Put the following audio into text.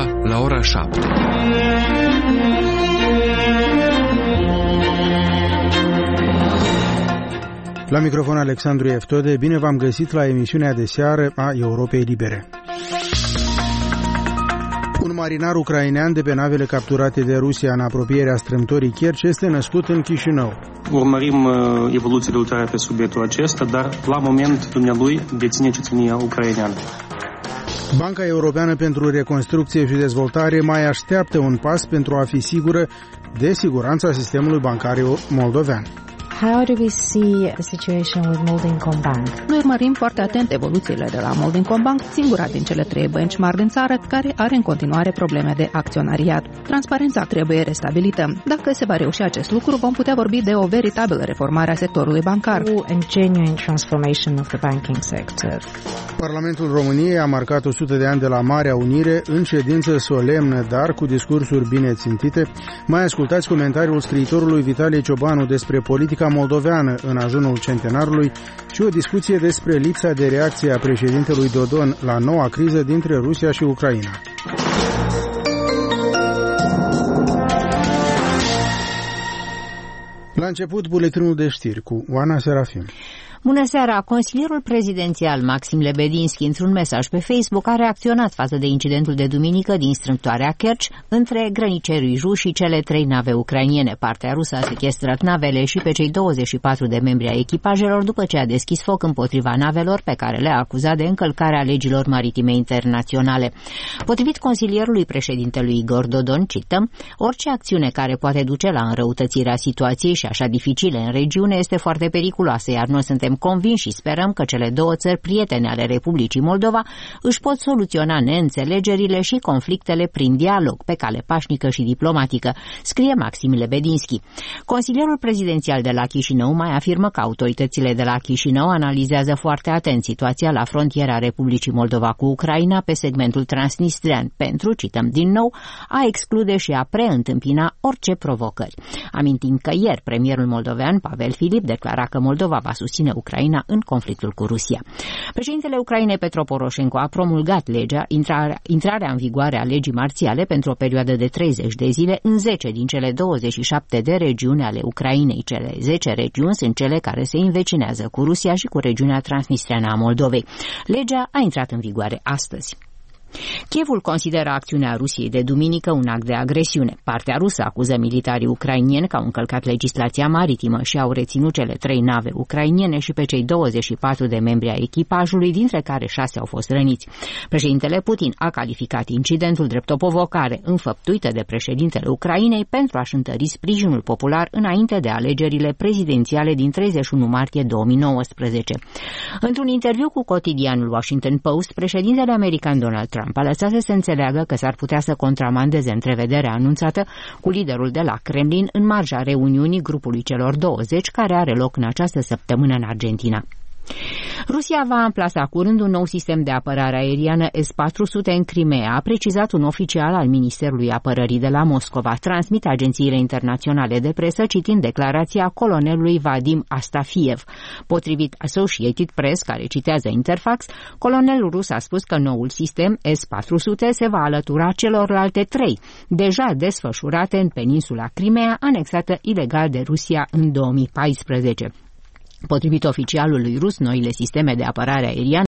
Europa la ora 7. La microfon Alexandru Eftode, bine v-am găsit la emisiunea de seară a Europei Libere. Un marinar ucrainean de pe navele capturate de Rusia în apropierea strâmtorii Kerch este născut în Chișinău. Urmărim evoluțiile ulterioare pe subiectul acesta, dar la moment dumnealui deține cetățenia ucraineană. Banca Europeană pentru Reconstrucție și Dezvoltare mai așteaptă un pas pentru a fi sigură de siguranța sistemului bancar moldovean. How do we see the situation with Moldincombank? Noi urmărim foarte atent evoluțiile de la Moldincombank, singura din cele 3 bănci mari din țară care are în continuare probleme de acționariat. Transparența trebuie restabilită. Dacă se va reuși acest lucru, vom putea vorbi de o veritabilă reformare a sectorului bancar. And genuine transformation of the banking sector. Parlamentul României a marcat 100 de ani de la Marea Unire în ședință solemnă, dar cu discursuri bine țintite. Mai ascultați comentariul scriitorului Vitalie Ciobanu despre politica moldoveană în ajunul centenarului și o discuție despre lipsa de reacție a președintelui Dodon la noua criză dintre Rusia și Ucraina. La început, buletinul de știri cu Oana Serafim. Bună seara! Consilierul prezidențial Maxim Lebedinski, într-un mesaj pe Facebook, a reacționat față de incidentul de duminică din strâmtoarea Kerch între grănicerii ruși și cele 3 nave ucrainiene. Partea rusă a sechestrat navele și pe cei 24 de membri ai echipajelor după ce a deschis foc împotriva navelor pe care le-a acuzat de încălcarea legilor maritime internaționale. Potrivit consilierului președintelui Igor Dodon, cităm, orice acțiune care poate duce la înrăutățirea situației și așa dificile în regiune este foarte periculoasă, iar noi suntem convinși și sperăm că cele 2 țări prietene ale Republicii Moldova își pot soluționa neînțelegerile și conflictele prin dialog, pe cale pașnică și diplomatică, scrie Maxim Lebedinski. Consilierul prezidențial de la Chișinău mai afirmă că autoritățile de la Chișinău analizează foarte atent situația la frontiera Republicii Moldova cu Ucraina pe segmentul transnistrian pentru, cităm din nou, a exclude și a preîntâmpina orice provocări. Amintim că ieri premierul moldovean Pavel Filip declara că Moldova va susține Ucraina în conflictul cu Rusia. Președintele Ucrainei Petro Poroșenko a promulgat legea, intrarea în vigoare a legii marțiale pentru o perioadă de 30 de zile în 10 din cele 27 de regiuni ale Ucrainei. Cele 10 regiuni sunt cele care se învecinează cu Rusia și cu regiunea transnistreană a Moldovei. Legea a intrat în vigoare astăzi. Kievul consideră acțiunea Rusiei de duminică un act de agresiune. Partea rusă acuză militarii ucrainieni că au încălcat legislația maritimă și au reținut cele 3 nave ucrainiene și pe cei 24 de membri ai echipajului, dintre care 6 au fost răniți. Președintele Putin a calificat incidentul drept o provocare înfăptuită de președintele Ucrainei pentru a-și întări sprijinul popular înainte de alegerile prezidențiale din 31 martie 2019. Într-un interviu cu cotidianul Washington Post, președintele american Donald Trump a lăsat să se înțeleagă că s-ar putea să contramandeze întrevederea anunțată cu liderul de la Kremlin în marja reuniunii grupului celor 20 care are loc în această săptămână în Argentina. Rusia va amplasa curând un nou sistem de apărare aeriană S-400 în Crimea, a precizat un oficial al Ministerului Apărării de la Moscova. Transmit agențiile internaționale de presă citind declarația colonelului Vadim Astafiev. Potrivit Associated Press, care citează Interfax, colonelul rus a spus că noul sistem S-400 se va alătura celorlalte 3, deja desfășurate în peninsula Crimea, anexată ilegal de Rusia în 2014. Potrivit oficialului rus, noile sisteme de apărare aeriană